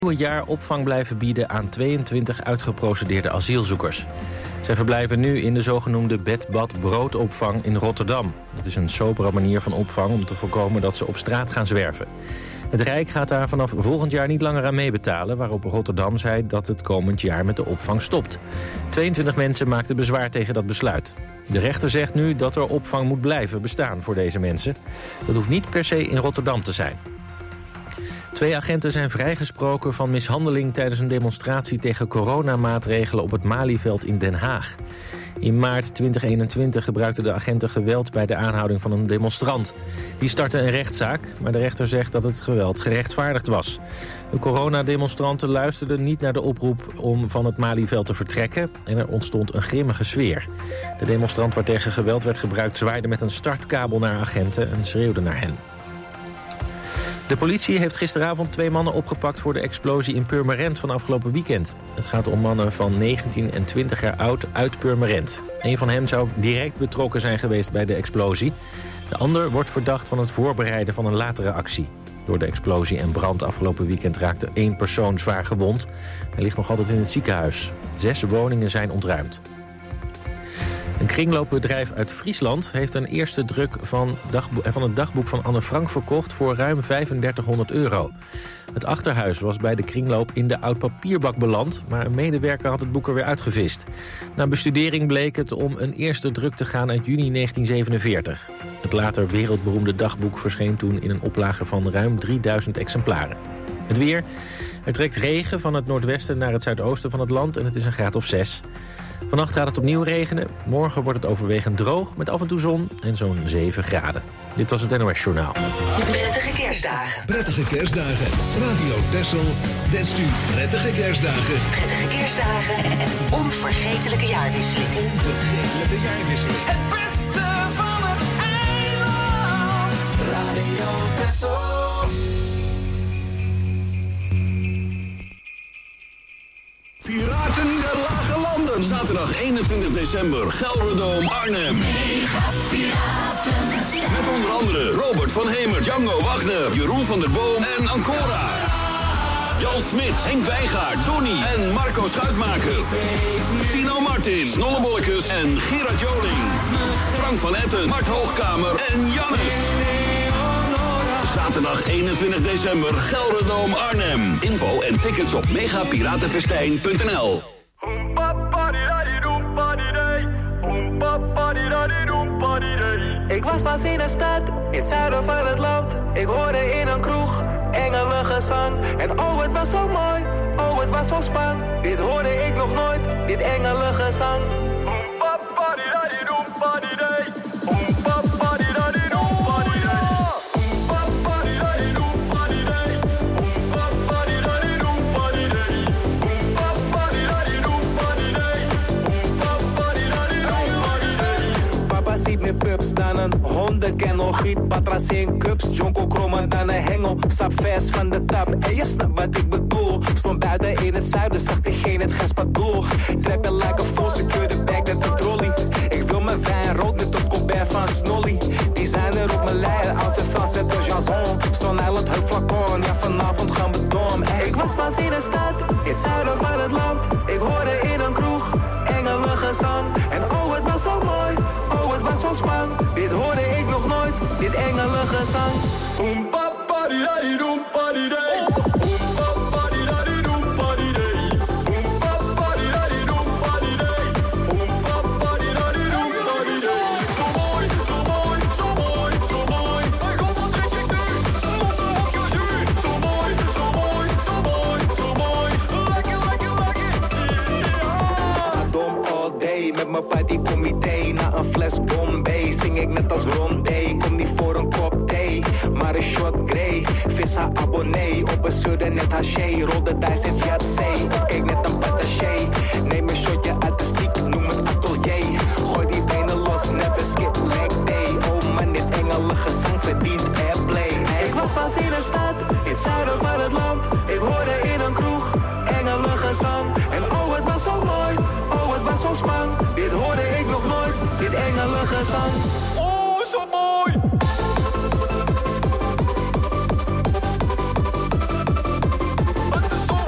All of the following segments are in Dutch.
Een jaar opvang blijven bieden aan 22 uitgeprocedeerde asielzoekers. Zij verblijven nu in de zogenoemde bed-bad-broodopvang in Rotterdam. Dat is een sobere manier van opvang om te voorkomen dat ze op straat gaan zwerven. Het Rijk gaat daar vanaf volgend jaar niet langer aan meebetalen, waarop Rotterdam zei dat het komend jaar met de opvang stopt. 22 mensen maakten bezwaar tegen dat besluit. De rechter zegt nu dat er opvang moet blijven bestaan voor deze mensen. Dat hoeft niet per se in Rotterdam te zijn. 2 agenten zijn vrijgesproken van mishandeling tijdens een demonstratie tegen coronamaatregelen op het Malieveld in Den Haag. In maart 2021 gebruikten de agenten geweld bij de aanhouding van een demonstrant. Die startte een rechtszaak, maar de rechter zegt dat het geweld gerechtvaardigd was. De coronademonstranten luisterden niet naar de oproep om van het Malieveld te vertrekken en er ontstond een grimmige sfeer. De demonstrant waar tegen geweld werd gebruikt zwaaide met een startkabel naar agenten en schreeuwde naar hen. De politie heeft gisteravond 2 mannen opgepakt voor de explosie in Purmerend van afgelopen weekend. Het gaat om mannen van 19 en 20 jaar oud uit Purmerend. Een van hen zou direct betrokken zijn geweest bij de explosie. De ander wordt verdacht van het voorbereiden van een latere actie. Door de explosie en brand afgelopen weekend raakte 1 persoon zwaar gewond. Hij ligt nog altijd in het ziekenhuis. 6 woningen zijn ontruimd. Een kringloopbedrijf uit Friesland heeft een eerste druk van het dagboek van Anne Frank verkocht voor ruim €3500. Het achterhuis was bij de kringloop in de oud-papierbak beland, maar een medewerker had het boek er weer uitgevist. Na bestudering bleek het om een eerste druk te gaan uit juni 1947. Het later wereldberoemde dagboek verscheen toen in een oplage van ruim 3000 exemplaren. Het weer. Er trekt regen van het noordwesten naar het zuidoosten van het land en het is een graad of 6. Vannacht gaat het opnieuw regenen. Morgen wordt het overwegend droog met af en toe zon en zo'n 7 graden. Dit was het NOS Journaal. Prettige kerstdagen. Prettige kerstdagen. Radio Texel wenst u prettige kerstdagen. Prettige kerstdagen en een onvergetelijke jaarwisseling. Onvergetelijke jaarwisseling. Het beste van het eiland. Radio Texel. Piraten der Lage Landen. Zaterdag 21 december, Gelderdoom, Arnhem. Mega Piratenfestijn. Met onder andere Robert van Hemer, Django Wagner, Jeroen van der Boom en Ancora. Jan Smit, Henk Wijngaard, Tony en Marco Schuitmaker. Tino Martin, Snollebollekes en Gerard Joling. Frank van Etten, Mart Hoogkamer en Jannes. Zaterdag 21 december, Gelderdoom, Arnhem. Info en tickets op megapiratenfestijn.nl. Ik was laatst in een stad, in het zuiden van het land. Ik hoorde in een kroeg, engelengezang. En oh, het was zo mooi, oh, het was zo spannend. Dit hoorde ik nog nooit, dit engelengezang. Ziet meer pups dan een hondenkennel. Giet patras in cups, jonko krommer dan een hengel. Sap vers van de tap, en je snapt wat ik bedoel. Stond buiten in het zuiden, zag diegene het gespadoel. Trekken like een full secure bag met de trolley. Ik wil mijn wijn rood met op Colbert van Snolly. Die zijn er op mijn lijn, Alfred Frans en de Jason. Stone Island, het flacon, ja vanavond gaan we dom. Ik was laatst in een stad, in het zuiden van het land. Ik hoorde in een kroeg, engelengezang. En oh, het was zo mooi, oh, het was zo spannend. Dit hoorde ik nog nooit, dit engelengezang. Met mijn partycomité naar een fles Bombay. Zing ik net als Rondé. Kom niet voor een kop thee, maar een shot grey. Vis haar abonnee, op een sudde net haché. Rol de dice en jazzé, kijk net een pataché. Neem een shotje uit de stiek, noem het atelier. Gooi die benen los, never skip leg day. Oh man, dit engelengezang verdient airplay. Ik was laatst in een stad, in het zuiden van het land. Ik hoorde in een kroeg, engelengezang. En oh, het was zo mooi, oh, het was zo spannend. Dit hoorde ik nog nooit, dit engelengezang. Oh, zo mooi! Het is zo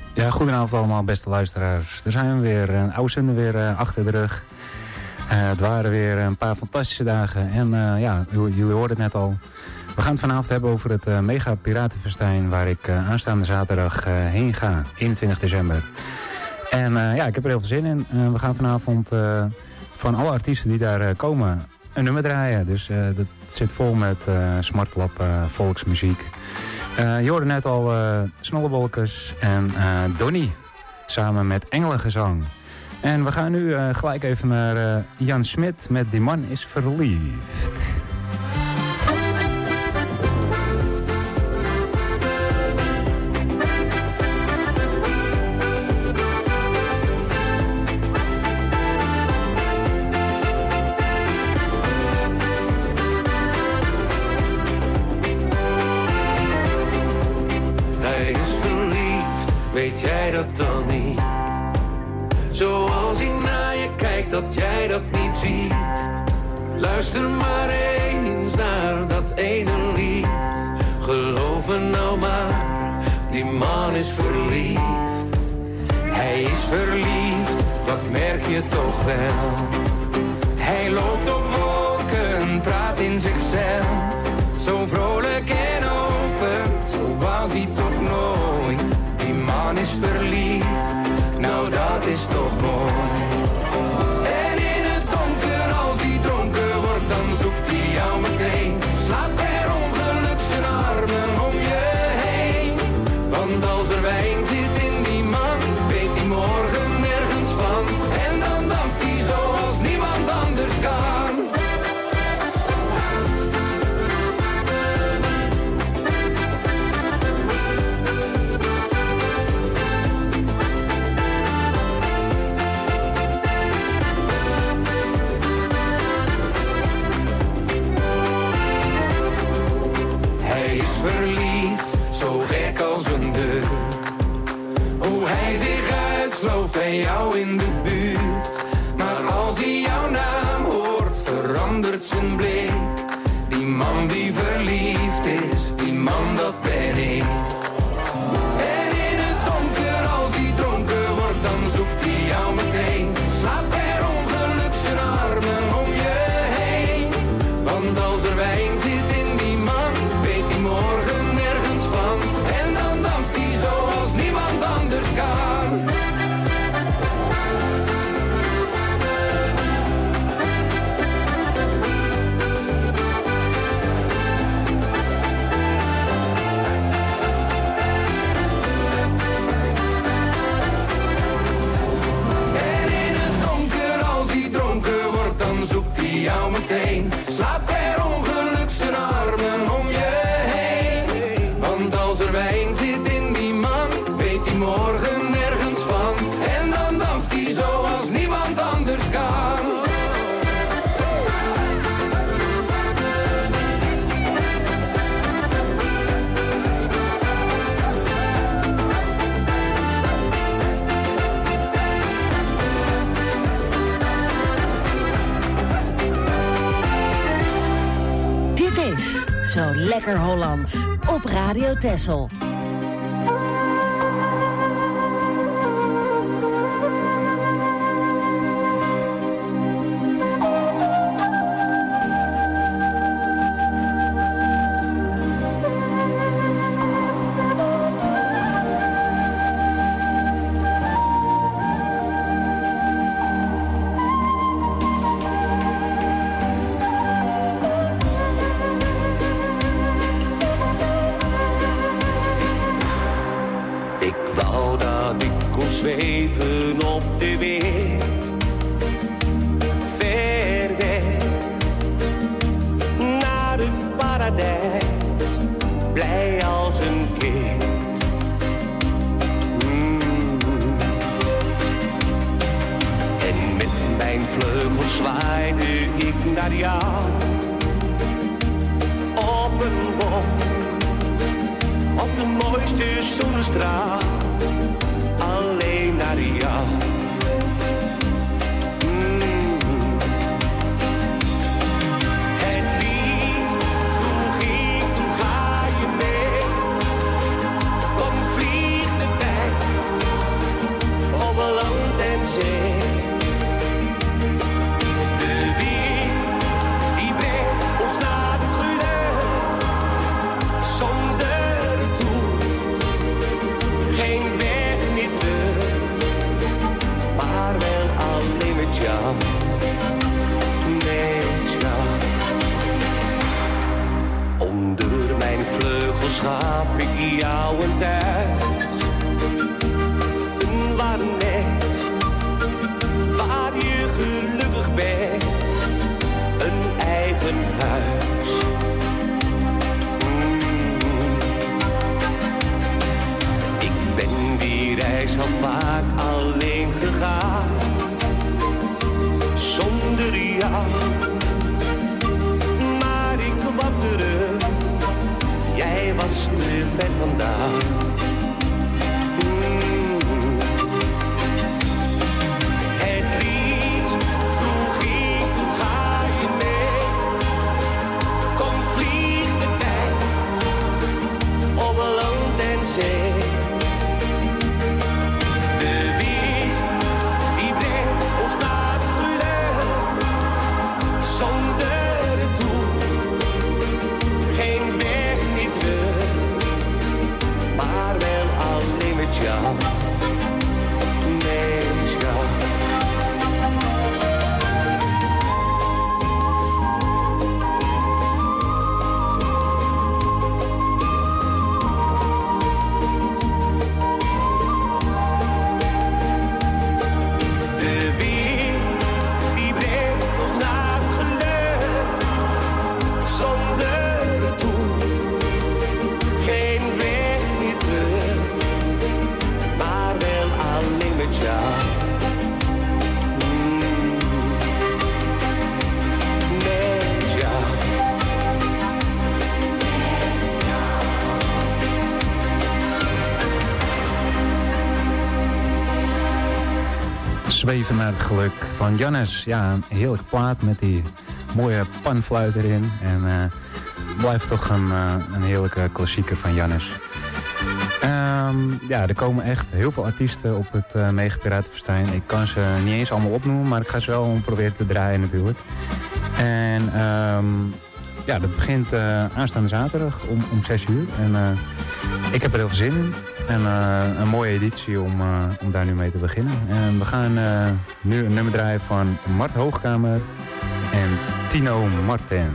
Ja, goedenavond allemaal, beste luisteraars. Er zijn we weer, een oude zender weer achter de rug. Het waren weer een paar fantastische dagen. En ja, jullie hoorden het net al. We gaan het vanavond hebben over het Mega Piratenfestijn... waar ik aanstaande zaterdag heen ga, 21 december. En ja, ik heb er heel veel zin in. We gaan vanavond van alle artiesten die daar komen een nummer draaien. Dus dat zit vol met smartlap, volksmuziek. Je hoorde net al Snollebolkes en Donnie samen met Engelengezang. En we gaan nu gelijk even naar Jan Smit met Die Man is Verliefd. Weet jij dat dan niet? Zoals ik naar je kijk, dat jij dat niet ziet. Luister maar eens naar dat ene lied. Geloof me nou maar, die man is verliefd. Hij is verliefd, dat merk je toch wel. Hij loopt op wolken, praat in zichzelf. Zo vrolijk en open, zo was hij toch nooit. Die man is verliefd, nou dat is toch mooi. En in het donker, als hij dronken wordt, dan zoekt hij jou meteen. Slaat per ongeluk zijn armen om je heen. Want als er wijn zit in die man, weet hij morgen nergens van. En dan danst hij zoals niemand anders kan. Verliefd, zo gek als een deur. Hoe hij zich uitslooft bij jou in de buurt. Maar als hij jouw naam hoort, verandert zijn blik. Die man die verliefd is, die man dat ben ik. En in het donker, als hij dronken wordt, dan zoekt hij jou meteen. Slaat per ongeluk zijn armen om je heen. Want als er wijn zit in die man, weet hij morgen nergens van. En dan danst hij zoals niemand anders kan. En in het donker, als hij dronken wordt, dan zoekt hij jou meteen. Slaat per ongeluk zijn armen om je heen. Want als er wijn zit in die man, weet hij morgen nergens van. En dan danst hij zoals niemand anders kan. Dit is Zo Lekker Holland op Radio Texel. Zweven op de wind, ver weg, naar het paradijs, blij als een kind. En met mijn vleugels zwaaide ik naar jou, op een wolk, op de mooiste zonnestraal. Alleen naar jou. Het lied vroeg ik, hoe ga je mee? Kom vlieg met mij schaf ik jou een thuis. Een warm nest, waar je gelukkig bent. Een eigen huis. Ik ben die reis al vaak alleen gegaan. Zonder jou. Maar ik kwam terug. Jij was te ver vandaan. Het liefst vroeg ik, hoe ga je mee? Kom vlieg met mij, over land en zee. De wind, die brengt ons naar het geluk. Zonder het doel, geen weg niet terug. Maar wel alleen met jou, met jou. De wind, die brengt ons naar het geluk. Zonder het doel, geen weg meer terug. Maar wel alleen met jou. Met jou. Zweven naar het geluk van Jannes. Ja, een heerlijk plaat met die mooie panfluit erin. En blijft toch een heerlijke klassieker van Jannes. Ja, er komen echt heel veel artiesten op het Mega Piratenfestijn. Ik kan ze niet eens allemaal opnoemen, maar ik ga ze wel proberen te draaien natuurlijk. En ja, dat begint aanstaande zaterdag om 6 uur. En ik heb er heel veel zin in. En een mooie editie om daar nu mee te beginnen. En we gaan nu een nummer draaien van Mart Hoogkamer en Tino Martin.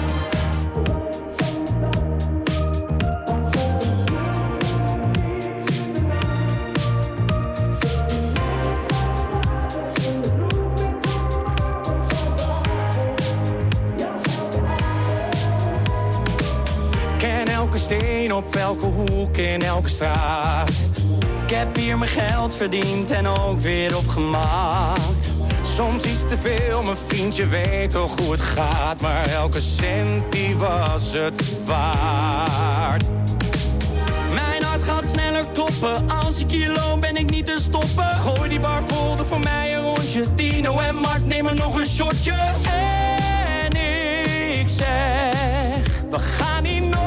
Op elke hoek, in elke straat. Ik heb hier mijn geld verdiend en ook weer opgemaakt. Soms iets te veel, mijn vriendje weet toch hoe het gaat. Maar elke cent die was het waard. Mijn hart gaat sneller kloppen. Als ik hier loop ben ik niet te stoppen. Gooi die bar vol, doe voor mij een rondje. Tino en Mart nemen nog een shotje. En ik zeg, we gaan hier nooit.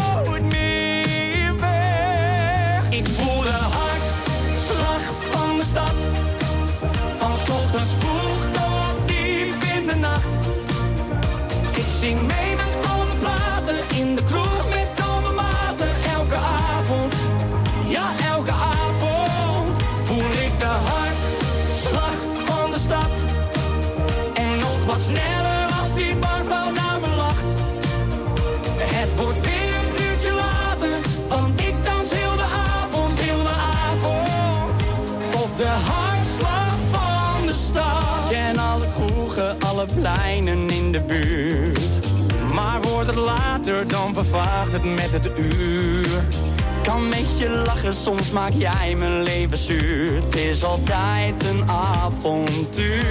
Ik voel de hartslag van de stad. Van 's ochtends vroeg tot diep in de nacht. Ik zing mee met al mijn platen. In de kroeg met al mijn maten. Elke avond, ja elke avond. Voel ik de hartslag van de stad. En nog wat sneller als die barvrouw naar me lacht. Het wordt weer een uurtje later. Want ik dans heel de avond, heel de avond. Op de hartslag van de stad. Ken alle kroegen, alle pleinen in de buurt. Maar wordt het later, dan vervaagt het met het uur. Kan met je lachen, soms maak jij mijn leven zuur. Het is altijd een avontuur.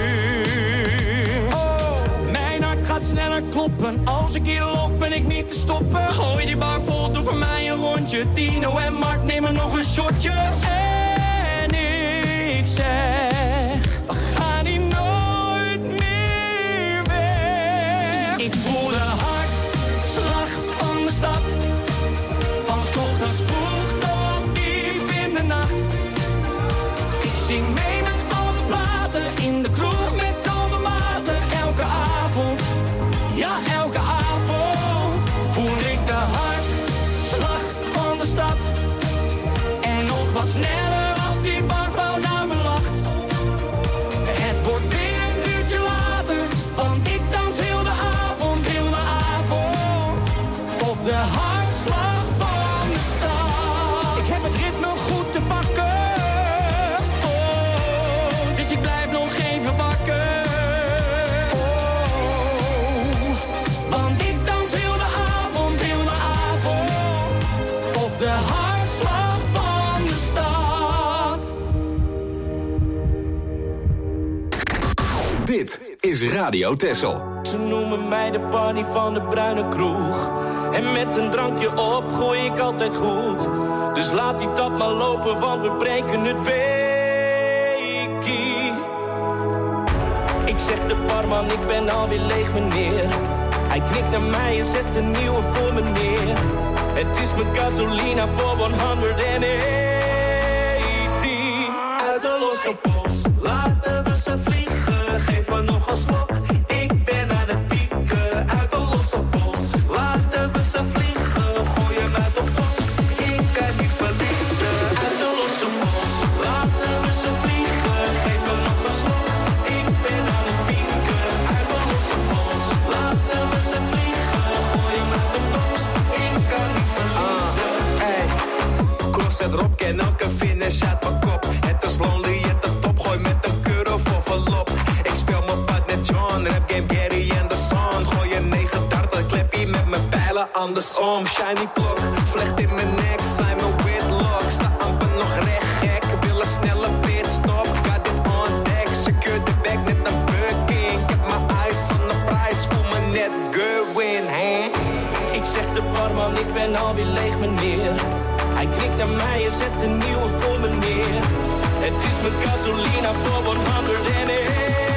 Oh, mijn hart gaat sneller kloppen. Als ik hier loop ben ik niet te stoppen. Gooi die bar vol, doe voor mij een rondje. Tino en Mart nemen nog een shotje. En ik zeg, we gaan hier nooit meer weg. Ik voel de hartslag van de stad. Van 's ochtends vroeg tot diep in de nacht. Ik zing mee met al mijn platen. In de kroeg met al mijn maten. Elke avond, ja elke avond. Voel ik de hartslag van de stad. En nog wat sneller. Dit is Radio Texel. Ze noemen mij de Barney van de bruine kroeg. En met een drankje op gooi ik altijd goed. Dus laat die tap maar lopen, want we breken het weekie. Ik zeg de barman, ik ben alweer leeg meneer. Hij knikt naar mij en zet een nieuwe voor me neer. Het is mijn gasolina voor 180. Uit de losse pols, laten we ze vliegen. Geef me nog een slok, ik ben aan het pieken. Uit de losse pols, laten we ze vliegen. Gooi hem uit de pols, ik kan niet verliezen. Uit de losse pols, laten we ze vliegen. Geef me nog een slok, ik ben aan het pieken. Uit de losse pols, laten we ze vliegen. Gooi hem uit de pols, ik kan niet verliezen. Cross en Rob, ken elke finish uit mijn kop. Het is lonely at the top, gooi met een curve of een lop. Ik speel mijn partner John, rap game Gary en de Son. Gooi een 39, kleppie met mijn pijlen andersom. Shiny klok, vlecht in mijn nek, zijn mijn Whitlock. Sta amper nog recht gek, wil een snelle pitstop. Got it on deck, secure the bag met een Birkin. Ik heb mijn eyes on the prize, voel me net Gerwin, hè? Ik zeg de barman, ik ben alweer leeg meneer. Hij knikt naar mij en zet een nieuwe voor me neer. Het is mijn gasolina voor 180.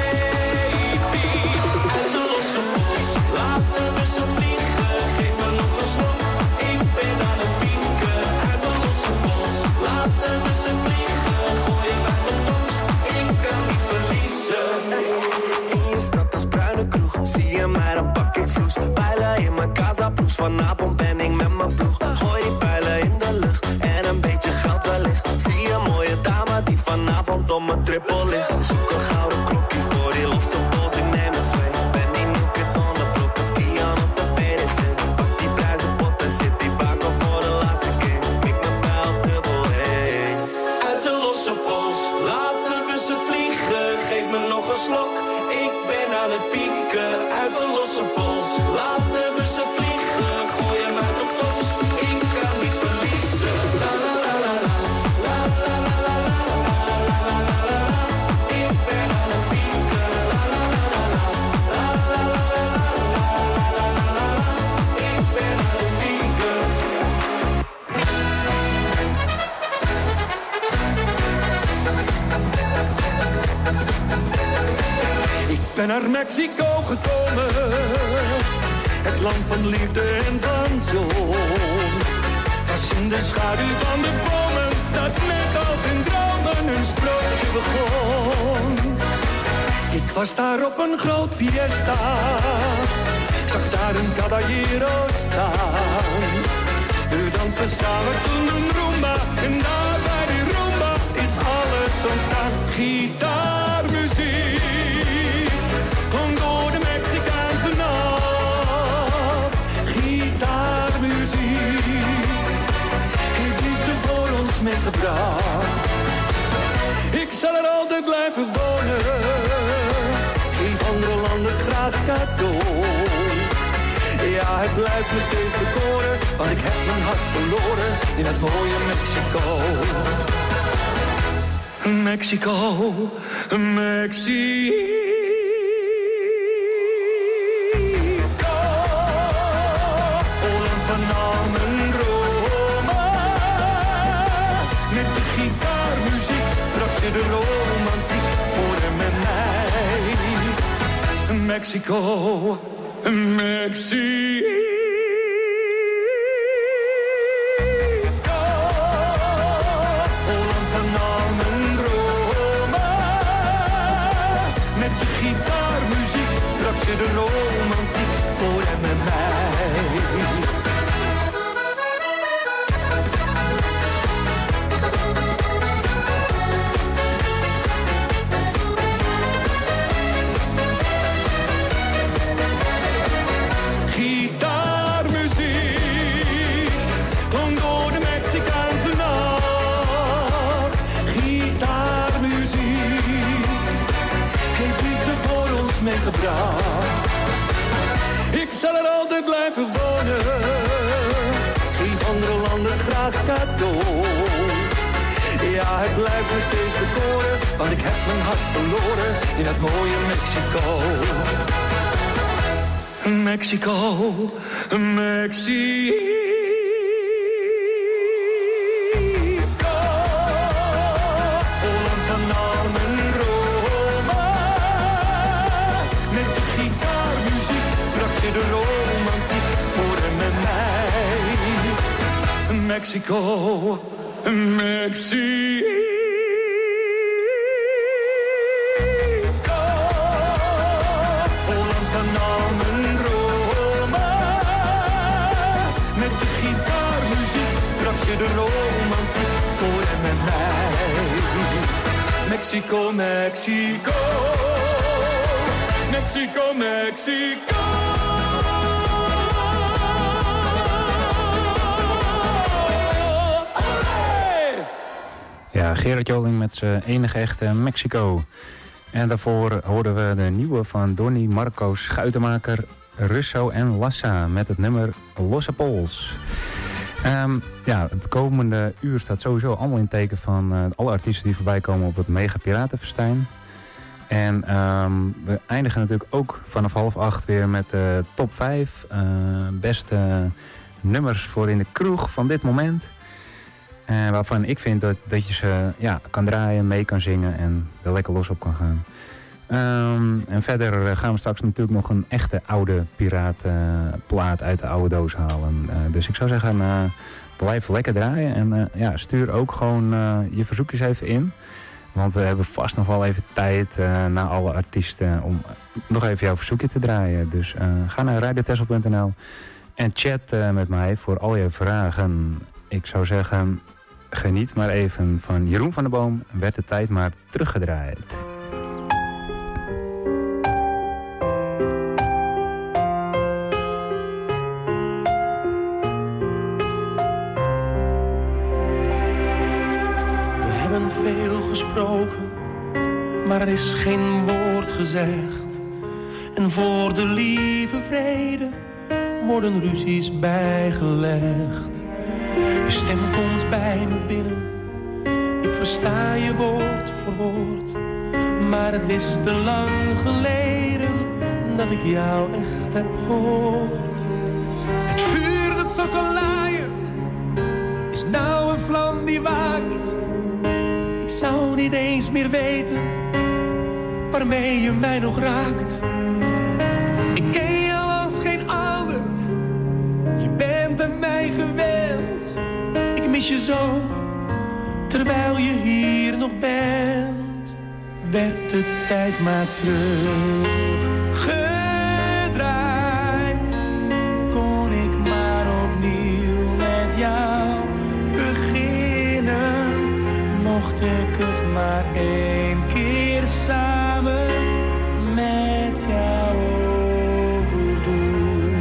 Uit de losse pols, laten we ze vliegen. Geef me nog een slok, ik ben aan het pieken. Uit de losse pols, laten we ze vliegen. Gooi hem uit de tops, ik kan niet verliezen. In je stad als bruine kroeg, zie je mij dan pak ik vloes. Pijlen in mijn casa plus, vanavond ben ik met mijn ploeg. Gooi die pijlen in de lucht en een beetje geld wellicht. Zie je een mooie dame die vanavond om mijn triple ligt. Zoek een gouden klokje voor die losse pols, ik neem er 2. Ben die nieuw kid on the block, als Kian op de PDC. Pak die prijzenpot en zit die bakken voor de laatste keer. Mik mijn pijl dubbel heen. Uit de losse pols, laten we ze vliegen. Geef me nog een slok, ik ben aan het pieken. Uit de losse pols, laten we ze vliegen. Gooi hem uit de tops, ik kan niet verliezen. La la la la la, la la la la la, la la la la. Ik ben aan het pieken. La la la la la, la la la la, ik ben aan het pieken. Ik ben naar Mexico gekomen, het land van liefde en van zon. Was in de schaduw van de bomen, dat net als in dromen een sprookje begon. Ik was daar op een groot fiesta, ik zag daar een caballero staan. We dansten samen toen een rumba, en daar bij die rumba is alles ontstaan. Gitaarmuziek komt door de Mexicaanse nacht. Gitaarmuziek heeft liefde voor ons meegebracht. Ik zal er altijd blijven wonen, geef andere landen graag cadeau. Ja, het blijft me steeds bekoren, want ik heb mijn hart verloren in het mooie Mexico. Mexico, Mexico. Holland van Namen, Roma. Met de gitaarmuziek bracht je de romantiek voor hem en mij. Mexico, Mexico. Holland van Namen, Roma. Met de gitaarmuziek bracht je de romantiek voor hem en mij. Ik zal er altijd blijven wonen, geef andere landen graag cadeau. Ja, het blijft me steeds bekoren, want ik heb mijn hart verloren in het mooie Mexico. Mexico, Mexico. Holland van al mijn dromen. Met de gitaarmuziek bracht je de romantiek voor en met mij. Mexico, Mexico. Holland van al mijn dromen. Met de gitaarmuziek bracht je de romantiek voor en met mij. Mexico, Mexico. Mexico, Mexico. Ja, Gerard Joling met zijn enige echte Mexico. En daarvoor hoorden we de nieuwe van Donnie, Marco, Schuitenmaker, Russo en Lassa met het nummer Losse Pols. Ja, het komende uur staat sowieso allemaal in teken van alle artiesten die voorbij komen op het Mega Piratenfestijn. En we eindigen natuurlijk ook vanaf 7:30 weer met de top 5 beste nummers voor in de kroeg van dit moment. Waarvan ik vind dat je ze kan draaien, mee kan zingen en er lekker los op kan gaan. En verder gaan we straks natuurlijk nog een echte oude piratenplaat uit de oude doos halen. Dus ik zou zeggen, blijf lekker draaien en stuur ook gewoon je verzoekjes even in. Want we hebben vast nog wel even tijd na alle artiesten om nog even jouw verzoekje te draaien. Dus ga naar radiotessel.nl en chat met mij voor al je vragen. Ik zou zeggen, geniet maar even van Jeroen van der Boom. Werd de tijd maar teruggedraaid. We hebben veel gesproken, maar er is geen woord gezegd. En voor de lieve vrede worden ruzies bijgelegd. Je stem komt bij me binnen, ik versta je woord voor woord. Maar het is te lang geleden dat ik jou echt heb gehoord. Het vuur dat zo kan laaien, is nou een vlam die waakt. Ik zou niet eens meer weten waarmee je mij nog raakt. Ik ken jou als geen ander, je bent aan mij gewend. Ik mis je zo, terwijl je hier nog bent. Werd de tijd maar teruggedraaid, kon ik maar opnieuw met jou beginnen. Mocht ik het maar één keer samen met jou overdoen.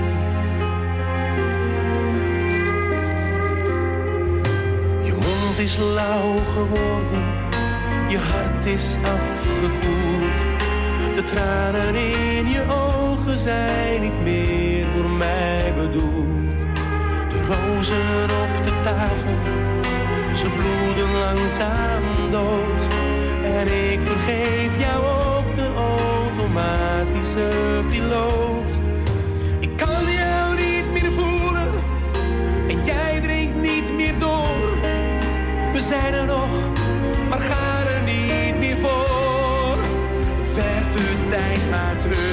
Je mond is lauw geworden, je hart is afgekoeld. De tranen in je ogen zijn niet meer voor mij bedoeld. De rozen op de tafel, ze bloeden langzaam dood. En ik vergeef jou op de automatische piloot. Ik kan jou niet meer voelen en jij drinkt niet meer door. We zijn er nog, maar gaan er niet meer voor. Werd de tijd maar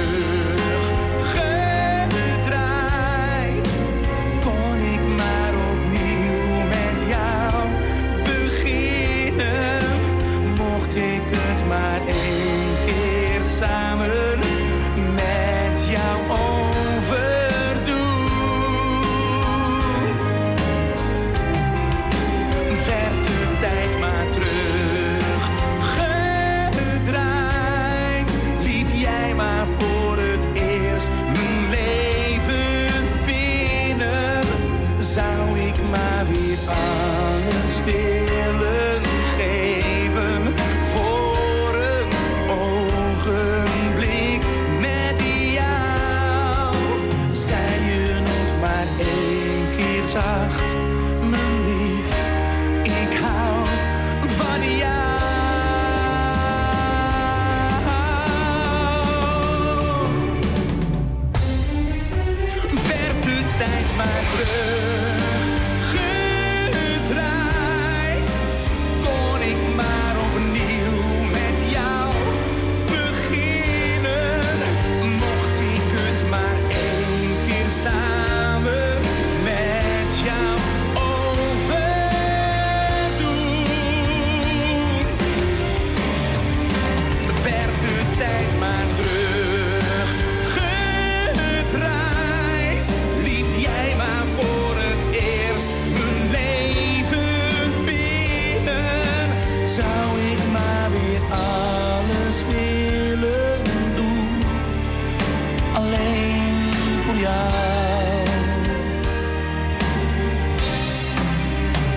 teruggedraaid, kon ik maar opnieuw met jou beginnen. Mocht ik het maar één keer samen met jou overdoen. Werd de tijd maar teruggedraaid, liep jij maar voor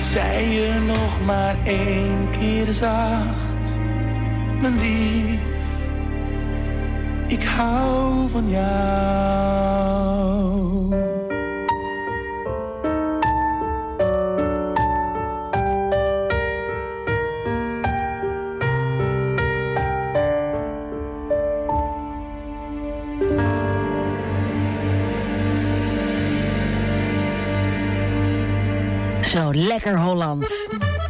zei je nog maar 1 keer zacht, mijn lief, ik hou van jou. Zo lekker Holland.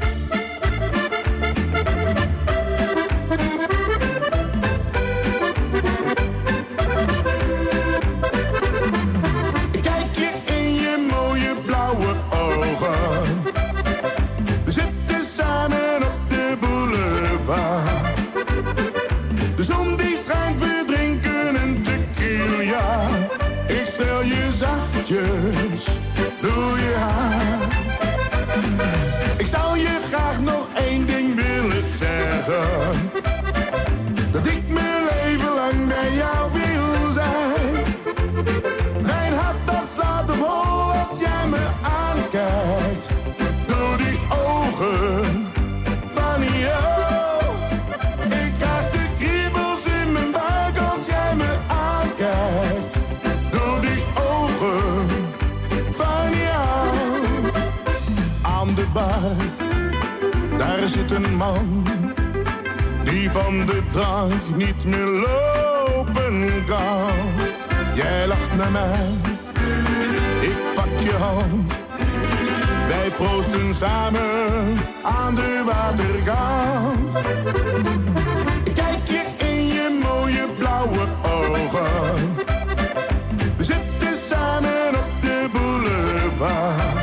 Kijk je in je mooie blauwe ogen. We zitten samen op de boulevard. De zon die schijnt, we drinken een tequila. Ik stel je zachtjes door je haar. Ik zou je graag nog 1 ding willen zeggen. Dat ik mijn leven lang bij jou wil zijn. Mijn hart dat slaat op hol als jij me aankijkt. Door die ogen van jou. Ik krijg de kriebels in mijn buik als jij me aankijkt. Door die ogen van jou. Aan de bar, daar zit een man die van de drank niet meer lopen kan. Jij lacht naar mij, ik pak je hand. Wij proosten samen aan de waterkant. Ik kijk je in je mooie blauwe ogen. We zitten samen op de boulevard.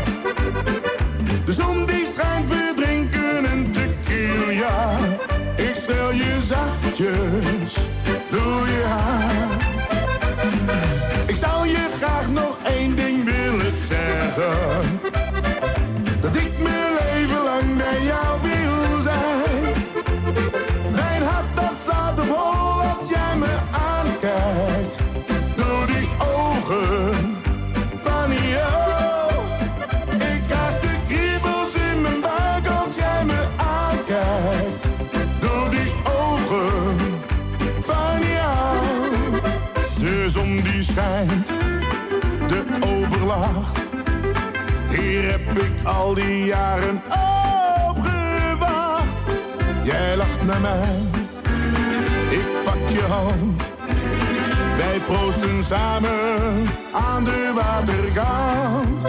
De zon die schijnt, we drinken een tequila. Ik stel je zachtjes door je haar. Ik zou je graag nog 1 ding willen zeggen. Dat ik mijn leven lang bij jou wil zijn. Mijn hart dat slaat op hol als jij me aankijkt. Door die ogen van jou. Ik krijg de kriebels in mijn buik als jij me aankijkt. Door die ogen van jou. De zon die schijnt, de overlacht. Hier heb ik al die jaren op gewacht. Jij lacht naar mij, ik pak je hand. Wij proosten samen aan de waterkant.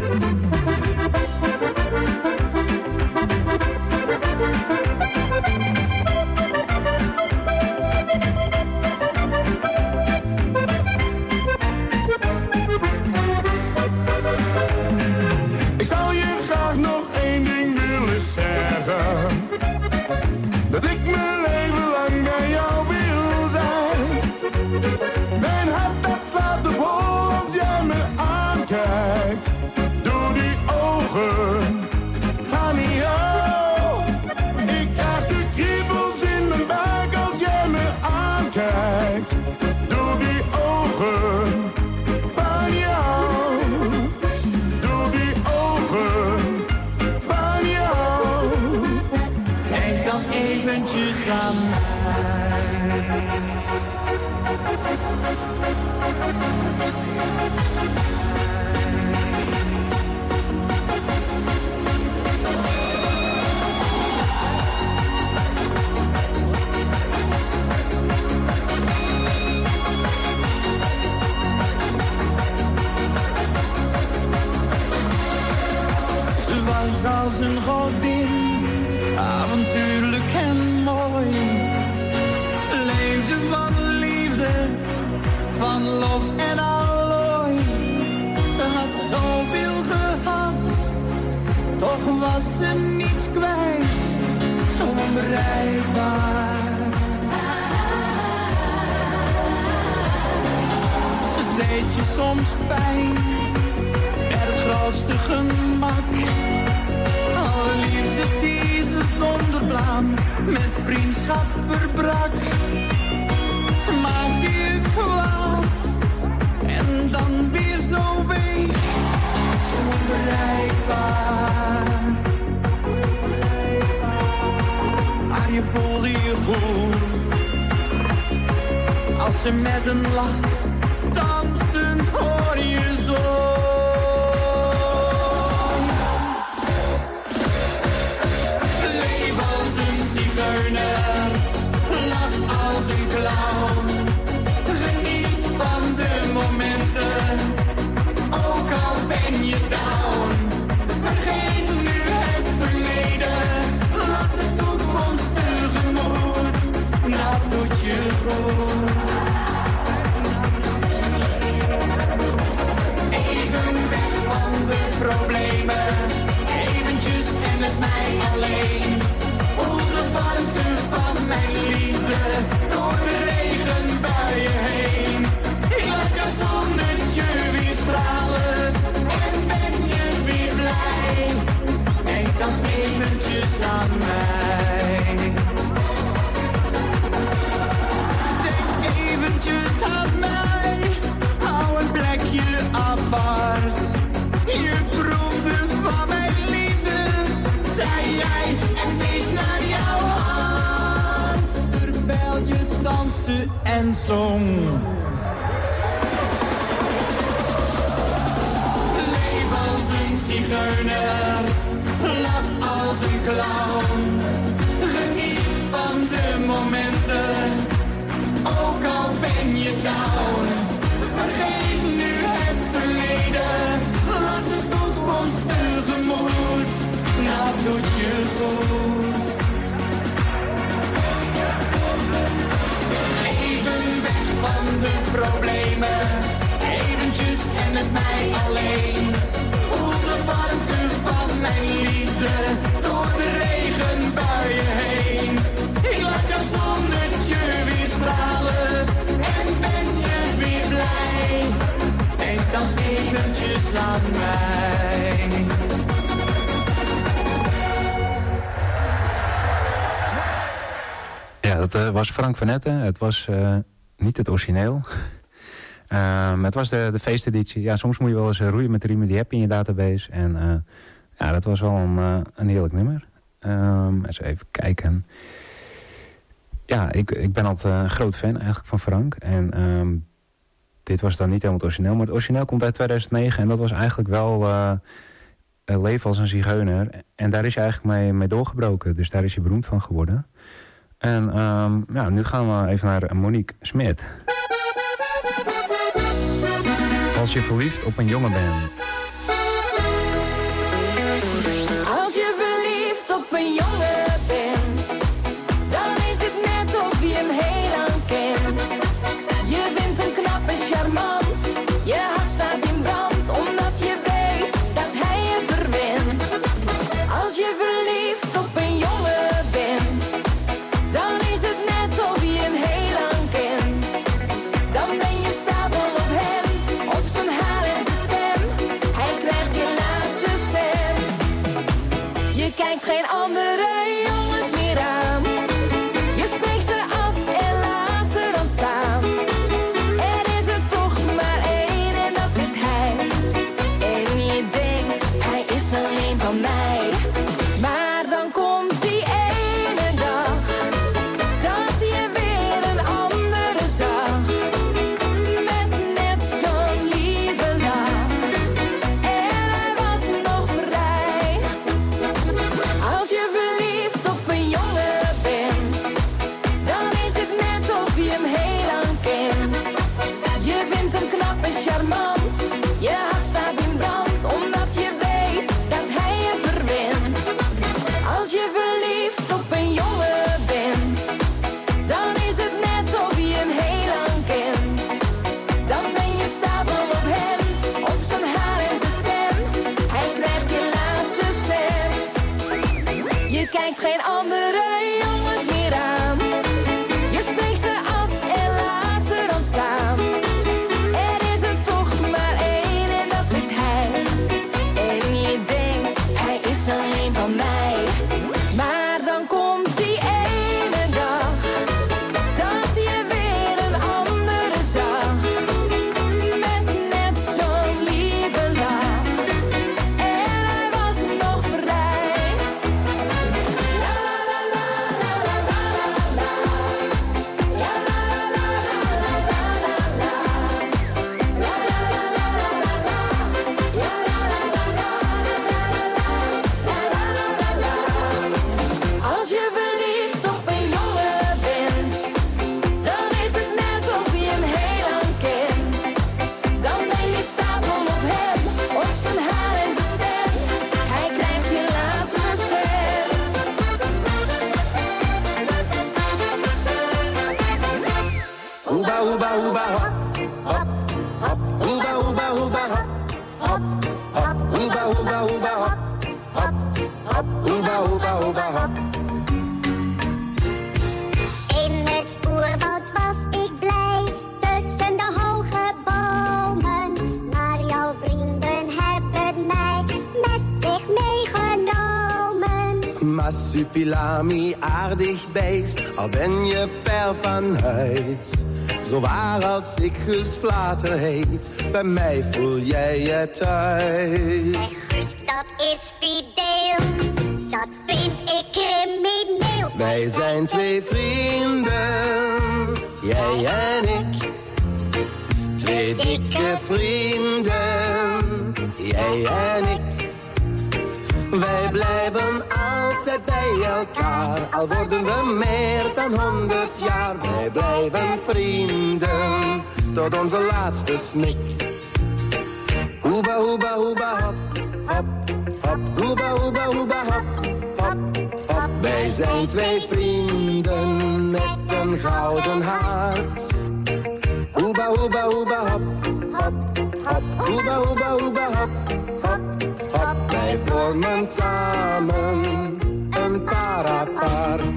Ik zou je graag nog 1 ding willen zeggen. Dat ik mijn leven lang bij jou wil zijn. Mijn hart dat slaat op hol als jij me aankijkt. Door die ogen van jou. Ik krijg de kriebels in mijn buik als jij me aankijkt. Door die ogen van jou. Door die ogen van jou. Denk dan eventjes aan mij. Ze was als een godin, avontuurlijk en mooi. Ze leefde van liefde, van lof en allooi. Ze had zoveel gehad, toch was ze niets kwijt. Zo onbereikbaar. Ze deed je soms pijn, met het grootste gemak. Alle liefdes die ze zonder blaam met vriendschap verbrak. Ze maakte je kwaad en dan weer zo week. Zo onbereikbaar. je voelde je goed. Als ze met een lach dansend hoor je zo. Leef als een zigeuner, lach als een clown. Geniet van de momenten, ook al ben je down. Vergeet nu het verleden, laat de toekomst tegemoet. Nou doet je goed. Even weg van de problemen, eventjes en met mij alleen. Voel de warmte van mijn liefde, door de regenbuien heen. Ik laat jouw zonnetje weer stralen, en ben je weer blij. Denk dan eventjes aan mij. Denk eventjes aan mij, hou een plekje apart. Je proefde van mijn liefde, zei jij, en wees naar jouw hart. Terwijl je danste en zong. Leef als een zigeuner, lach als een clown. Geniet van de momenten, ook al ben je down. Vergeet nu het verleden, laat de toekomst tegemoet. Nou doet je goed. Even weg van de problemen, eventjes en met mij alleen. Voel de warmte van mijn liefde, door de regenbuien heen. Ik laat jouw zonnetje weer stralen, en ben je weer blij. Denk dan eventjes aan mij. Ja, dat was Frank van Etten. Het was niet het origineel. Het was de feesteditie. Ja, soms moet je wel eens roeien met de riemen die je hebt in je database. En ja, dat was wel een heerlijk nummer. Eens even kijken. Ja, ik ben altijd een groot fan eigenlijk van Frank. En dit was dan niet helemaal het origineel. Maar het origineel komt uit 2009. En dat was eigenlijk wel Leven als een zigeuner. En daar is hij eigenlijk mee doorgebroken. Dus daar is hij beroemd van geworden. En ja, nu gaan we even naar Monique Smit. Als je verliefd op een jongen bent. Als je verliefd op een jongen bent, dan is het net of je hem heel lang kent. Je vindt hem knap en charmant, je hart staat in brand, omdat je weet dat hij je verwent. Als je verliefd op een jongen bent, dan is het net of je hem heel lang kent. Dan ben je stapel op hem, op zijn haar en zijn stem. Hij krijgt je laatste cent. Je kijkt geen andere hoeba, hoeba, hop, hop, hop. Hoeba, hoeba, hoeba, hop, hop, hop. Hoeba, hoeba, hoeba, hop, hop, hop. Hoeba, hoeba, hoeba, hop. In het oerwoud was ik blij, tussen de hoge bomen. Maar jouw vrienden hebben mij met zich meegenomen. Marsupilami, aardig beest, al ben je ver van huis. Zo waar als ik Gust Vlater heet, bij mij voel jij je thuis. Zeg Gust, dat is fideel, dat vind ik crimineel. Wij zijn twee vrienden, jij en ik. Twee dikke vrienden, jij en ik. Wij blijven altijd bij elkaar, al worden we meer dan 100 jaar. Wij blijven vrienden, tot onze laatste snik. Hoeba, hoeba, hoeba, hop, hop, hop. Hoeba, hoeba, hoeba, hop, hop, hop. Wij zijn twee vrienden met een gouden hart. Hoeba, hoeba, hoeba, hop, hop, hop. Hoeba, hoeba, hoeba, hop, hop, hop. Wij vormen samen een paar apart.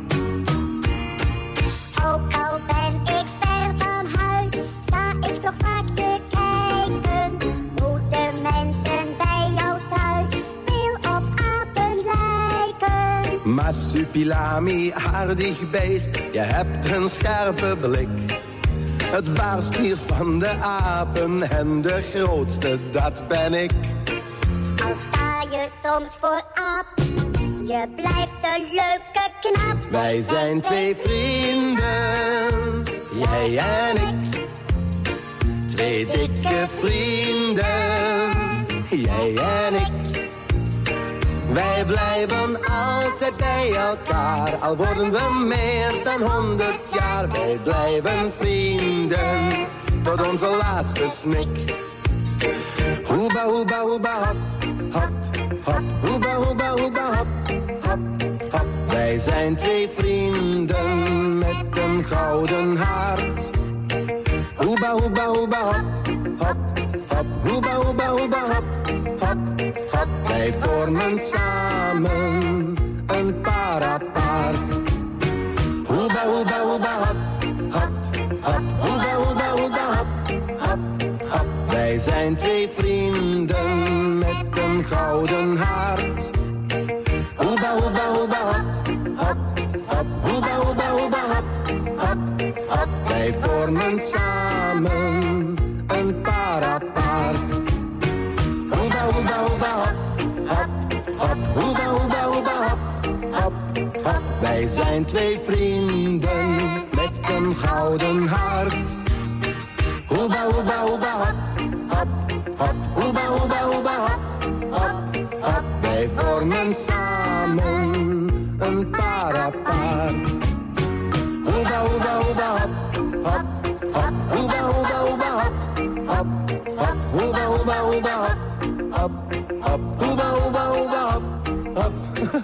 Ook al ben ik ver van huis, sta ik toch vaak te kijken hoe de mensen bij jou thuis veel op apen lijken. Marsupilami, aardig beest, je hebt een scherpe blik. Het baarst hier van de apen en de grootste, dat ben ik. Al sta je soms voor aap, je blijft een leuke knap. Wij zijn twee vrienden, jij en ik. Twee dikke vrienden, jij en ik. Wij blijven altijd bij elkaar, al worden we meer dan 100 jaar. Wij blijven vrienden, tot onze laatste snik. Hoeba, hoeba, hoeba, hop, hop, hop. Hoeba, hoeba, hoeba, hop, hop, hop. Wij zijn twee vrienden met een gouden hart. Hoeba, hoeba, hoeba, hop, hop, hop. Hoeba, hoeba, hoeba, hop, hop, hop. Wij vormen samen een paar apart. Hoeba, hoeba, hoeba, hop, hop, hop. Hoeba, hoeba, hoeba, hop, hop, hop. Wij zijn twee vrienden met een gouden hart. Hoeba, hoeba, hoeba, hop, hop, hop. Hoeba, hoeba, hoeba, hop, hop, hop. Wij vormen samen een paar apart. Hoeba, hoeba, hoeba, hop, hop, hop. Hoeba, hoeba, hoeba, hop, hop, hop. Wij zijn twee vrienden met een gouden hart. Hoeba, hoeba, hoeba, hop, hop, hop. Hoeba, hoeba, hoeba, hop, hop, hop. Wij vormen samen een paar apart. Hoeba, hoeba, hoeba, hop, hop, hop. Hoeba, hoeba, hoeba, hop, hop, hop. Hoeba, hoeba, hoeba, hop, hop, hop. Hoeba, hoeba, hoeba, hop, hop.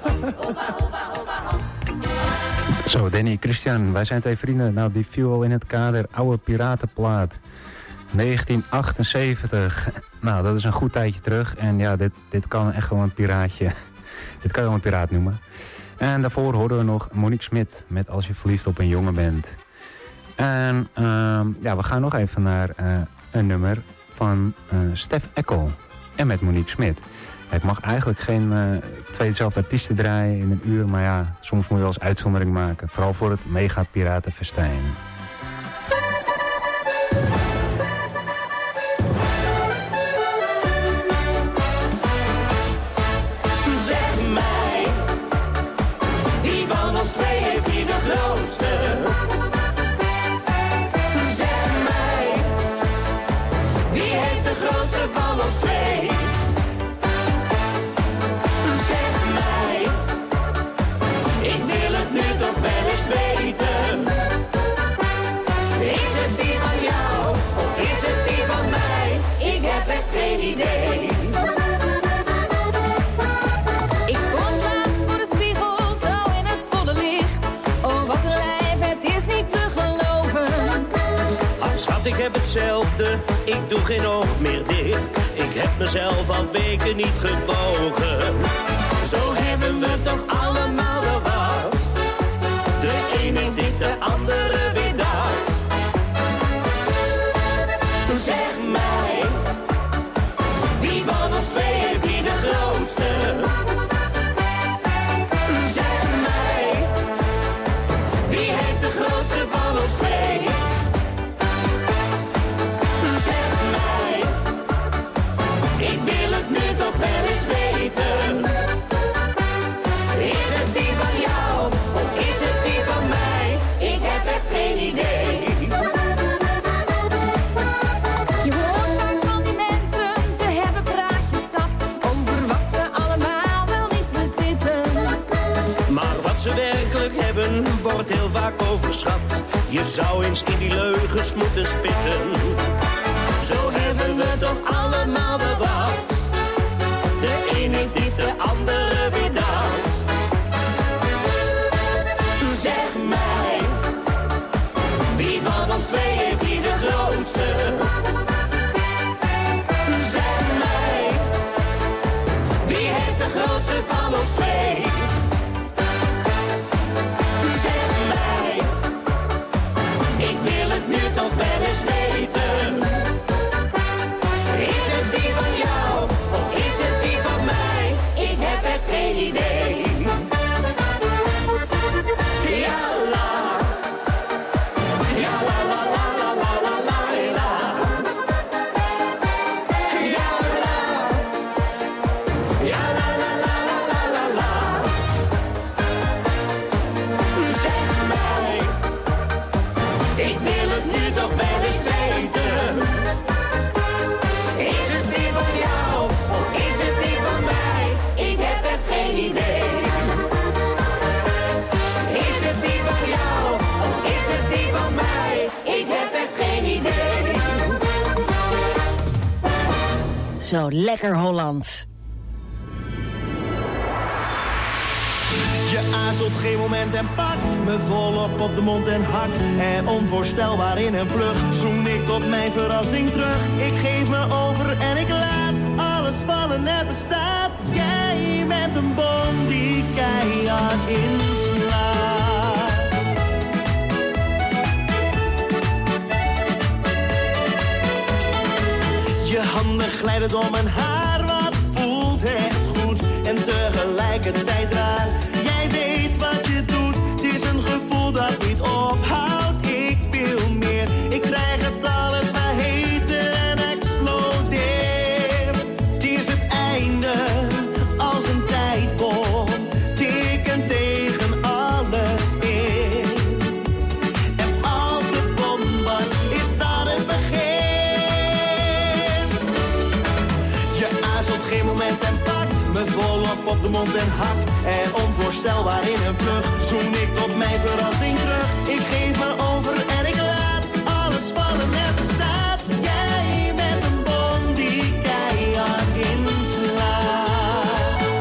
Zo, Danny, Christian, wij zijn twee vrienden. Nou, die viel al in het kader oude piratenplaat. 1978. Nou, dat is een goed tijdje terug. En ja, dit kan echt wel een piraatje. Dit kan je wel een piraat noemen. En daarvoor hoorden we nog Monique Smit met Als je verliefd op een jongen bent. En ja, we gaan nog even naar een nummer van Stef Eckel. En met Monique Smit. Ik mag eigenlijk geen twee dezelfde artiesten draaien in een uur. Maar ja, soms moet je wel eens uitzondering maken. Vooral voor het mega piratenfestijn. Zeg mij, wie van ons twee heeft hier de grootste? Zeg mij, wie heeft de grootste van ons twee? Zeg mij, ik wil het nu toch wel eens weten. hetzelfde, ik doe geen oog meer dicht. Ik heb mezelf al weken niet gebogen. Zo hebben we toch allemaal wel wat. De een heeft dit, de andere weer dat. Zeg mij, wie van ons twee heeft hier de grootste? Zeg mij, wie heeft de grootste van ons twee? Zeg mij, ik wil het nu toch wel eens weten. Is het die van jou of is het die van mij? Ik heb echt geen idee. Je hoort van die mensen, ze hebben praatjes zat over wat ze allemaal wel niet bezitten. Maar wat ze werkelijk hebben, wordt heel vaak overschat. Je zou eens in die leugens moeten spitten. Zo hebben we toch allemaal wel wat. De een heeft dit, de andere weer dat. Zeg mij, wie van ons twee heeft hier de grootste? Zeg mij, wie heeft de grootste van ons twee? Zeg mij, ik wil het nu toch wel eens weten. Is het die van jou of is het die van mij? Ik heb echt geen idee. Ja la, ja la la la la la la la la. Ja la, ja la la la la la la la. Zeg mij, ik wil het nu toch wel eens weten. Is het die van jou of is het die van mij? Ik heb echt geen idee. Is het die van jou of is het die van mij? Ik heb echt geen idee. Zo lekker Hollands. Je aarzelt geen moment en pakt me volop op de mond en hart. En onvoorstelbaar in een vlucht zoen ik tot mijn verrassing terug. Ik geef me over en ik laat alles vallen en bestaat. Jij bent een boom die keihard inslaat. Je handen glijden door mijn haar, wat voelt het goed en tegelijkertijd raar. Jij weet wat je doet, het is een gevoel dat niet ophoudt. Ik wil meer, ik krijg het alles maar heter en explodeer. Het is het einde, als een tijdbom, tikken tegen alles in. En als de bom was, is dat het begin. Je aarzelt geen moment en pakt me volop op de mond en hart. En onvoorstelbaar in een vlucht zoen ik tot mijn verrassing terug. Ik geef me over en ik laat alles vallen en bestaat. Jij bent een bom die keihard inslaat.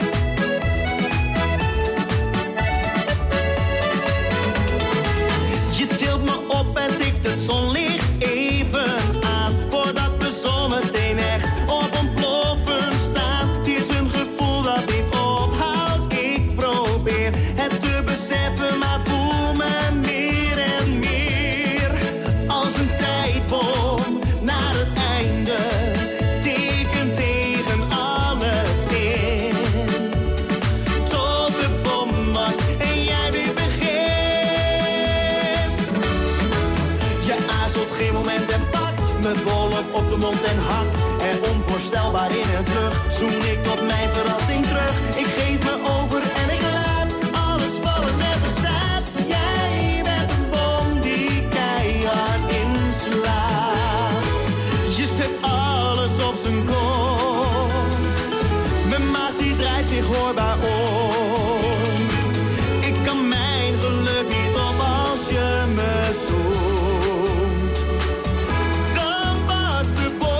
Je tilt me op en tikt het zonlicht even aan, voordat we zometeen echt op ontploffen staan. Het is een gevoel dat niet ophoudt. Ik probeer het te beseffen, maar voel me meer en meer als een tijdbom naar het einde. Teken tegen alles in, tot de bom was en jij weer begint. Je aarzelt geen moment en pakt me volop op de mond en hart. En onvoorstelbaar in een vlucht zoen ik tot mijn verrassing terug. Ik geef me over en ik laat alles vallen en bestaat. Jij bent een bom die keihard inslaat. Je zet alles op zijn kop. Mijn maag die draait zich hoorbaar om. Ik kan mijn geluk niet op als je me zoent. Dan barst de bom.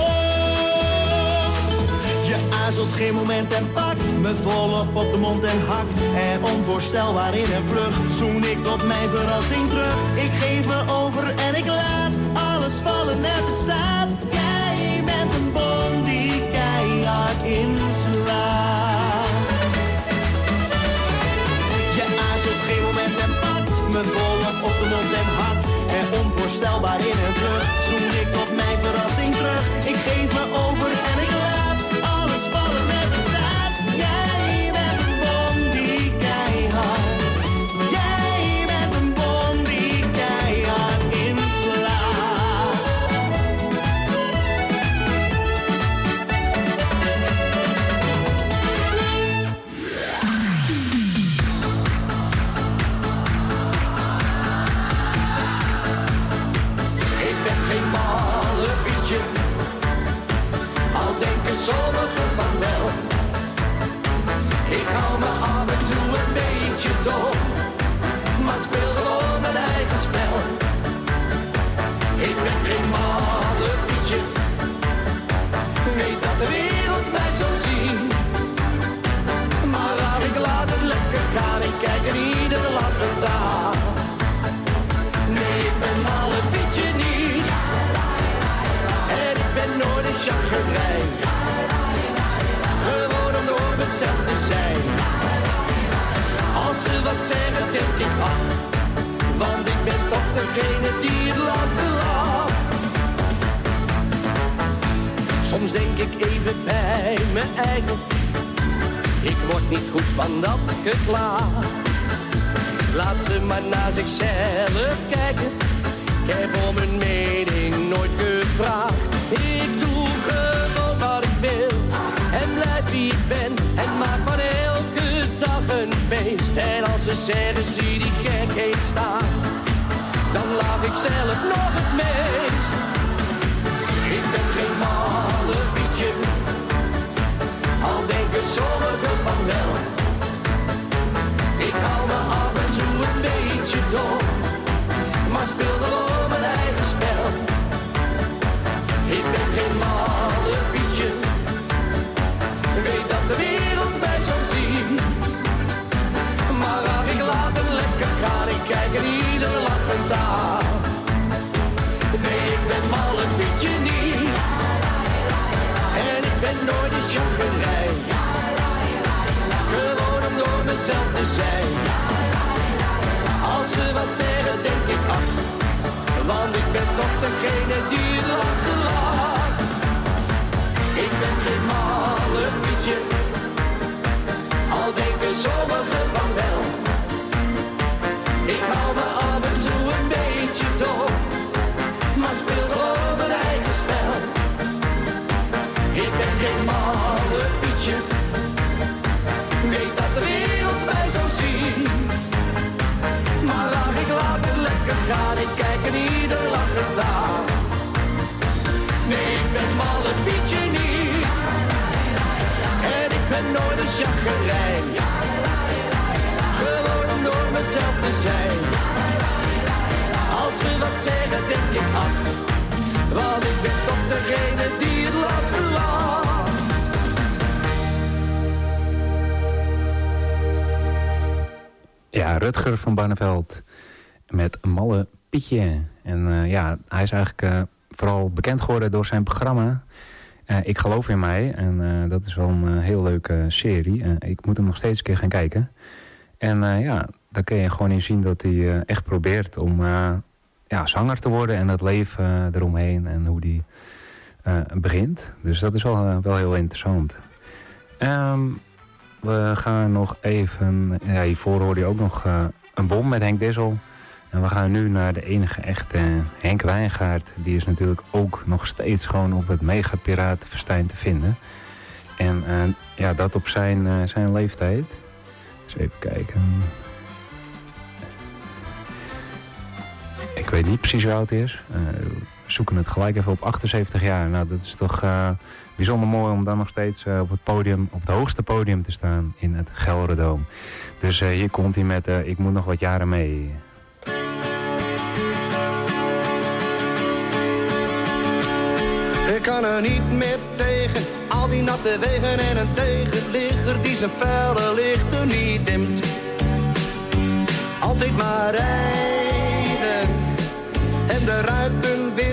Je aarzelt geen moment en pakt me volop op de mond en hakt. En onvoorstelbaar in een vlucht zoen ik tot mijn verrassing terug. Ik geef me over en ik laat alles vallen en bestaat. Jij bent een bom die keihard inslaat. Je aarzelt geen moment en pakt me volop op de mond en hart. En onvoorstelbaar in een vlucht zoen ik tot mijn verrassing terug. Ik geef me over en ik laat alles vallen en bestaat. Jij bent een bom die keihard. Jij bent een bom die keihard inslaat. Ik ben geen malle pietje, al denken sommigen van wel. Ik hou me af en toe een beetje dom, maar speel gewoon mijn eigen spel. Ik ben geen malle pietje, weet dat de wereld mij zo ziet. Maar ik laat het lekker gaan, ik kijk in ieder lachend aan. Nee, ik ben malle pietje niet, en ik ben nooit een chaggerijn. Gewoon om door mezelf te zijn. Als ze wat zeggen, denk ik ach, want ik ben toch degene die het laatst lacht. Soms denk ik even bij me eigen, ik word niet goed van dat geklaag. Laat ze maar naar zichzelf kijken, ik heb om hun mening nooit gevraagd. Ik doe gewoon wat ik wil en blijf wie ik ben en maak van elke dag een feest. En als ze zeggen zie die gekheid staan, dan lach ik zelf nog het meest. Ik ben geen malle pietje, al denken sommigen van wel. Ik hou me af en toe een beetje dom, maar speel gewoon mijn eigen spel. Ik ben geen malle pietje, weet dat de wereld mij zo ziet. Maar ik laat het lekker gaan, ik kijk er ieder lachend aan. Nee, ik ben malle pietje niet, en ik ben nooit een chaggerijn. Gewoon om door mezelf te zijn. Als ze wat zeggen, denk ik ach, want ik ben toch degene die het laatste lacht. Ik ben geen malle pietje, al denken sommigen van wel. Ik hou me af en toe een beetje dom, maar speel gewoon mijn eigen spel. Ik ben geen malle pietje, weet dat de wereld mij zo ziet. Maar ik laat het lekker gaan, ik kijk in ieder lachend aan. Nee, ik ben malle pietje niet, en ik ben nooit een chaggerijn. Gewoon om door mezelf te zijn. Als ze wat zeggen, denk ik ach, want ik ben toch degene die het laatste lacht. Ja, Rutger van Barneveld met Malle Pietje. En ja, hij is eigenlijk vooral bekend geworden door zijn programma Ik geloof in mij. En dat is wel een heel leuke serie. Ik moet hem nog steeds een keer gaan kijken. En ja, daar kun je gewoon in zien dat hij echt probeert om zanger te worden. En dat leven eromheen en hoe die begint. Dus dat is wel heel interessant. We gaan nog even... Ja, hiervoor hoorde je ook nog een bom met Henk Dissel. En we gaan nu naar de enige echte Henk Wijngaard. Die is natuurlijk ook nog steeds gewoon op het Megapiratenfestijn te vinden. En ja, dat op zijn leeftijd. Dus even kijken. Ik weet niet precies hoe oud hij is. We zoeken het gelijk even op 78 jaar. Nou, dat is toch bijzonder mooi om dan nog steeds op het podium, op het hoogste podium te staan in het Gelderdoom. Dus hier komt hij met Ik moet nog wat jaren mee. Ik kan er niet meer tegen, al die natte wegen en een tegenligger die zijn felle lichten niet dimt. Altijd maar rijden en de ruiten weer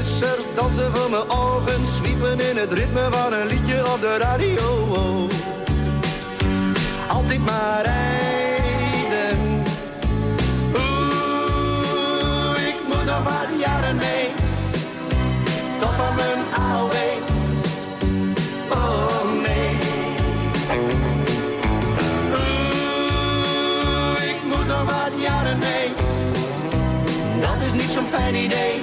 zwiepen in het ritme van een liedje op de radio. Altijd maar rijden. Oeh, ik moet nog wat jaren mee. Tot aan mijn AOW. Oh nee. Oeh, ik moet nog wat jaren mee. Dat is niet zo'n fijn idee.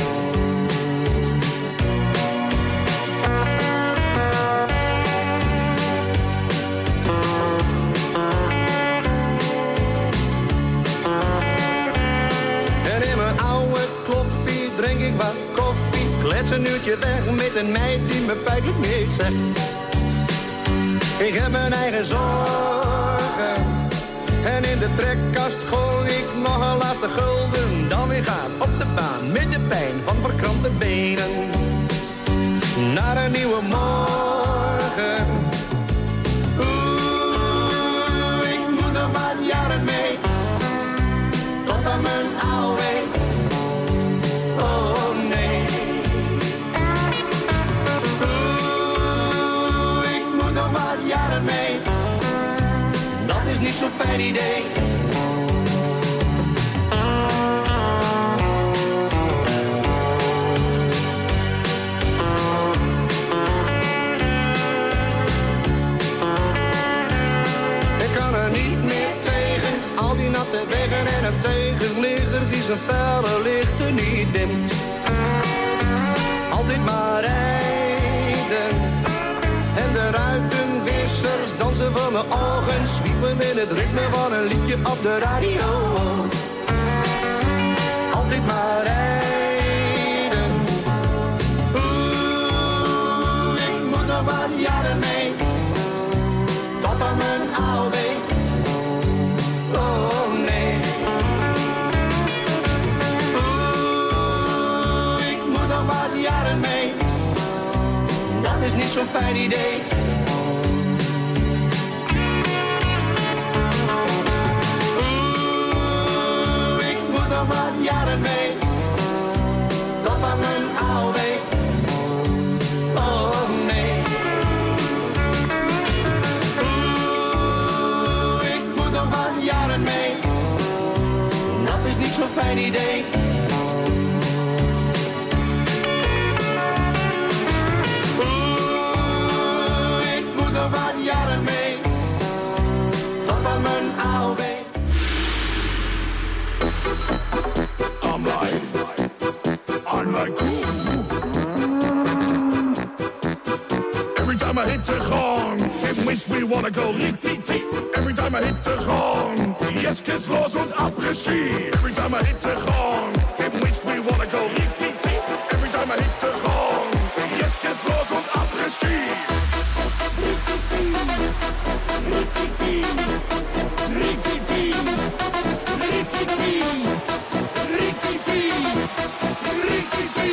Drink ik wat koffie, klets een uurtje weg met een meid die me feitelijk niks zegt. Ik heb mijn eigen zorgen en in de trekkast gooi ik nog een laatste gulden. Dan weer gaan op de baan met de pijn van verkrampte benen. Naar een nieuwe morgen. Oeh, ik moet nog wat jaren mee, tot aan mijn AOW. Oh nee. Oeh, ik moet nog wat jaren mee. Dat is niet zo'n fijn idee. Ik kan er niet meer tegen, al die natte wegen en een tegenligger die zijn felle lichten niet dimt. Altijd maar rijden en de ruitenwissers dansen voor mijn ogen, zwiepen in het ritme van een liedje op de radio. Altijd maar rijden. Oeh, ik moet nog wat jaren mee, tot aan mijn AOW. Oh nee. Oeh, ik moet nog wat jaren mee. Dat is niet zo'n fijn idee. Oeh, ik moet nog wat jaren mee, tot aan mijn AOW. Oh nee. Oeh, ik moet nog wat jaren mee. Dat is niet zo'n fijn idee. Oeh, ik moet nog wat jaren mee, tot aan mijn AOW. I'm like cool. Every time I hit the gong, it makes me wanna go ri-ti-ti. Every time I hit the gong, jetzt geht's los und Après-Ski. Every time I hit the gong, it makes me wanna go ri-ti-ti. Every time I hit the gong, jetzt geht's los und Après-Ski. Ri-ti-ti, ri-ti-ti, ri-ti-ti, ri-ti-ti, ri-ti-ti,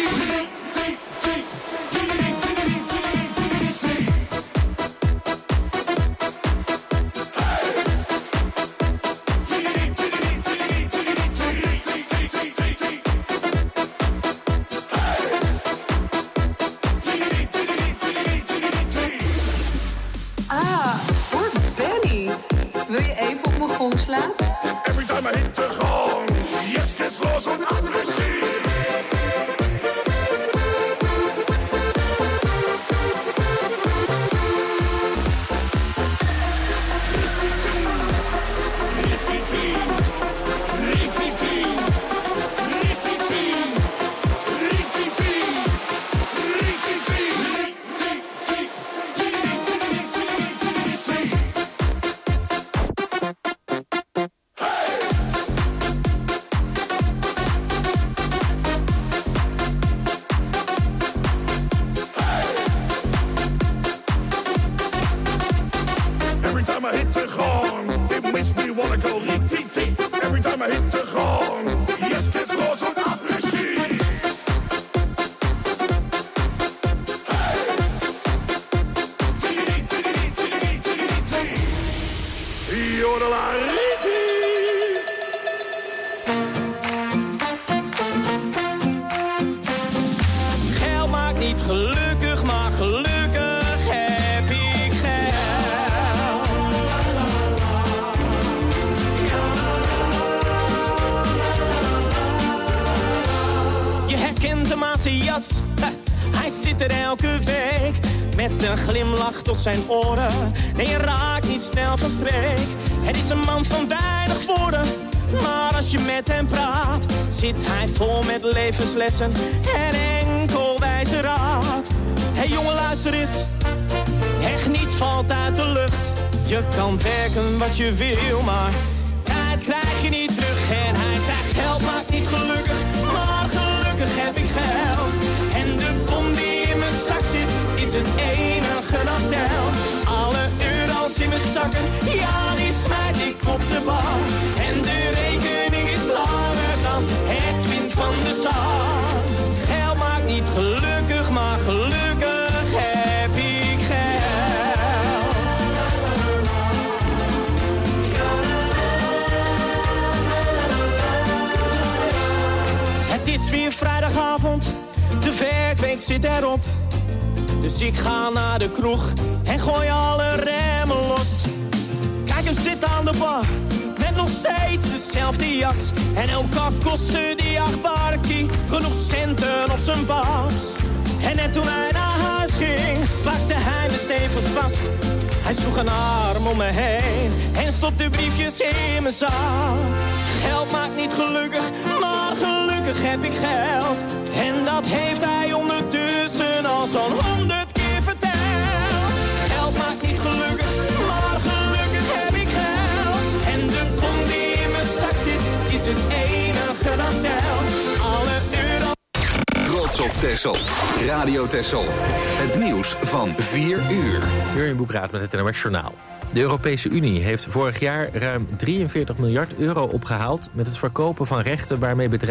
Wil je even op mijn gong slaan? Every time I hit the gong, jetzt geht's los und Après-Ski. Je herkent hem aan zijn jas, hij zit er elke week. Met een glimlach tot zijn oren, nee je raakt niet snel van streek. Het is een man van weinig woorden, maar als je met hem praat, zit hij vol met levenslessen en enkel wijze raad. Hé jongen, luister eens, echt niets valt uit de lucht. Je kan werken wat je wil, maar tijd krijg je niet terug. En hij zegt geld maakt niet gelukkig, maar gelukkig heb ik geld. En de bom die in mijn zak zit, is het enige dat telt. Alle euro's in mijn zakken, ja die smijt ik op de bar. En de rekening is langer dan het wind van de zon. Geld maakt niet gelukkig, maar gelukkig heb ik geld. Het is weer vrijdagavond, de werkweek zit erop. Dus ik ga naar de kroeg en gooi alle remmen los. Kijk hem zitten aan de bar, met nog steeds dezelfde jas. En elke kostte die 8 barkie genoeg centen op zijn bas. En net toen hij naar huis ging, pakte hij me stevig vast. Hij sloeg een arm om me heen en stopte briefjes in mijn zak. Geld maakt niet gelukkig, maar gelukkig heb ik geld. En dat heeft hij ondertussen al zo'n 100 keer verteld. Geld maakt niet gelukkig, maar gelukkig heb ik geld. En de bom die in mijn zak zit, is het enige dat telt. Alle euro... Trots op Texel. Radio Texel. Het nieuws van 4 uur. Jurjen Boekraat met het NOS Journaal. De Europese Unie heeft vorig jaar ruim 43 miljard euro opgehaald met het verkopen van rechten waarmee bedrijven